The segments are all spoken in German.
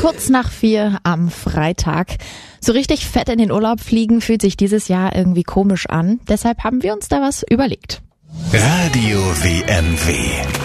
Kurz nach 4 am Freitag. So richtig fett in den Urlaub fliegen fühlt sich dieses Jahr irgendwie komisch an. Deshalb haben wir uns da was überlegt. Radio WMW.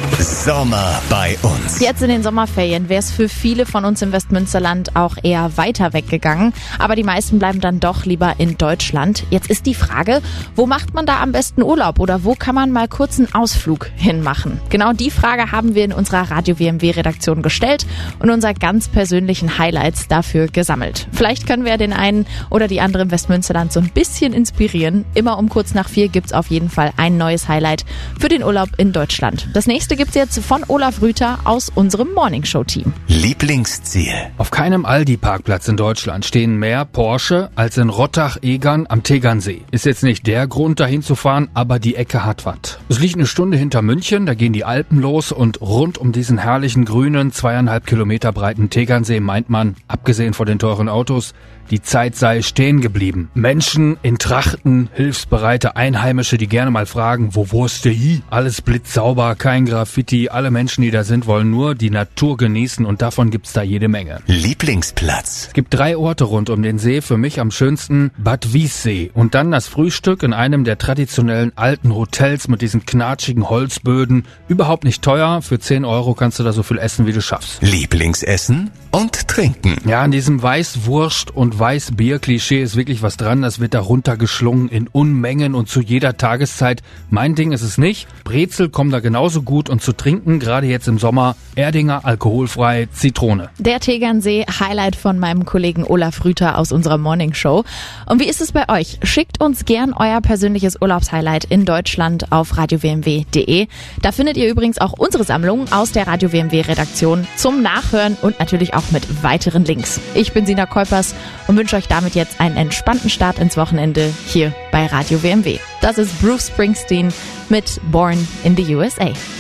Sommer bei uns. Jetzt in den Sommerferien wäre es für viele von uns im Westmünsterland auch eher weiter weggegangen. Aber die meisten bleiben dann doch lieber in Deutschland. Jetzt ist die Frage, wo macht man da am besten Urlaub oder wo kann man mal kurz einen Ausflug hinmachen? Genau die Frage haben wir in unserer Radio WMW-Redaktion gestellt und unsere ganz persönlichen Highlights dafür gesammelt. Vielleicht können wir den einen oder die andere im Westmünsterland so ein bisschen inspirieren. Immer um kurz nach 4 gibt's auf jeden Fall ein neues Highlight für den Urlaub in Deutschland. Das nächste gibt's jetzt von Olaf Rüther aus unserem Morningshow-Team. Lieblingsziel. Auf keinem Aldi-Parkplatz in Deutschland stehen mehr Porsche als in Rottach-Egern am Tegernsee. Ist jetzt nicht der Grund, dahin zu fahren, aber die Ecke hat was. Es liegt eine Stunde hinter München, da gehen die Alpen los und rund um diesen herrlichen grünen, 2,5 Kilometer breiten Tegernsee meint man, abgesehen von den teuren Autos, die Zeit sei stehen geblieben. Menschen in Trachten, hilfsbereite Einheimische, die gerne mal fragen, wo ist der hi? Alles blitzsauber, kein Graffiti. Alle Menschen, die da sind, wollen nur die Natur genießen und davon gibt's da jede Menge. Lieblingsplatz. Es gibt 3 Orte rund um den See, für mich am schönsten Bad Wiessee. Und dann das Frühstück in einem der traditionellen alten Hotels mit diesen knatschigen Holzböden. Überhaupt nicht teuer, für 10 € kannst du da so viel essen, wie du schaffst. Lieblingsessen und trinken. Ja, an diesem Weißwurst- und Weißbier-Klischee ist wirklich was dran. Das wird da runtergeschlungen in Unmengen und zu jeder Tageszeit. Mein Ding ist es nicht. Brezel kommen da genauso gut und zu trinken, gerade jetzt im Sommer, Erdinger alkoholfrei Zitrone. Der Tegernsee, Highlight von meinem Kollegen Olaf Rüther aus unserer Morning Show. Und wie ist es bei euch? Schickt uns gern euer persönliches Urlaubshighlight in Deutschland auf radiowmw.de. Da findet ihr übrigens auch unsere Sammlung aus der Radio WMW Redaktion zum Nachhören und natürlich auch mit weiteren Links. Ich bin Sina Keupers und wünsche euch damit jetzt einen entspannten Start ins Wochenende hier bei Radio WMW. Das ist Bruce Springsteen mit Born in the USA.